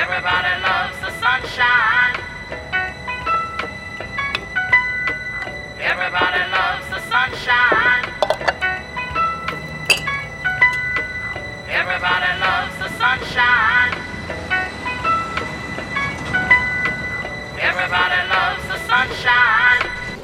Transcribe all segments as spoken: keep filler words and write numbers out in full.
Everybody loves the sunshine. Everybody loves the sunshine. Everybody loves the sunshine. Everybody loves the sunshine.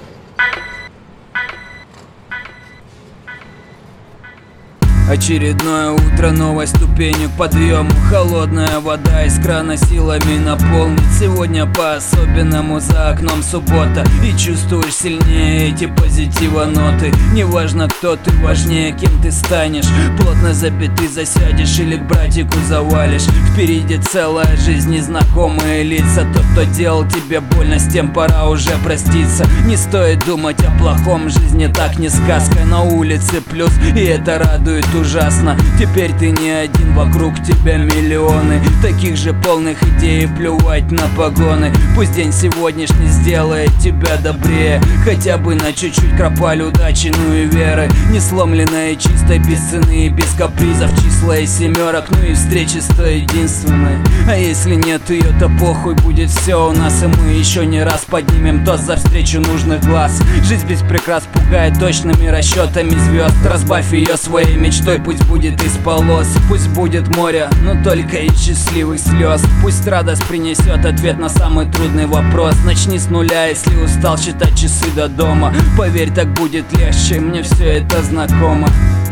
Очередное утро, новой ступенью к подъему. Холодная вода из крана силами наполнит. Сегодня по-особенному, за окном суббота. И чувствуешь сильнее эти позитива ноты. Неважно кто ты, важнее кем ты станешь. Плотно забитый засядешь или к братику завалишь. Впереди целая жизнь, незнакомые лица. Тот, кто делал тебе больно, с тем пора уже проститься. Не стоит думать о плохом, жизнь не так, не сказка. На улице плюс, и это радует ужасно. Теперь ты не один, вокруг тебя миллионы таких же полных идей, плювать на погоны. Пусть день сегодняшний сделает тебя добрее, хотя бы на чуть-чуть кропаль удачи, ну и веры. Не сломленная, чистой, без цены и без капризов. Числа и семерок, ну и встречи с той единственной. А если нет ее, то похуй, будет все у нас. И мы еще не раз поднимем тост за встречу нужных глаз. Жизнь без прикрас пугает точными расчетами звезд. Разбавь ее своей мечтой, пусть будет из полос. Пусть будет море, но только из счастливых слез. Пусть радость принесет ответ на самый трудный вопрос. Начни с нуля, если устал считать часы до дома. Поверь, так будет легче, мне все это знакомо.